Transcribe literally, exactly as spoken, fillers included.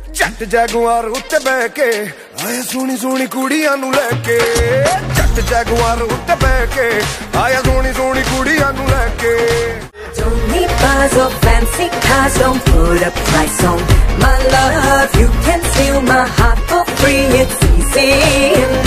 जट Jaguar उत्ते बह के आया सोनी सोनी कुड़ियां नू लेके जट जैगुआर उत्ते बह के आया सोनी सोनी कुड़ियां नू लेके Don't need bars or fancy cars, don't put a price on my love. You can steal my heart for free, it's easy.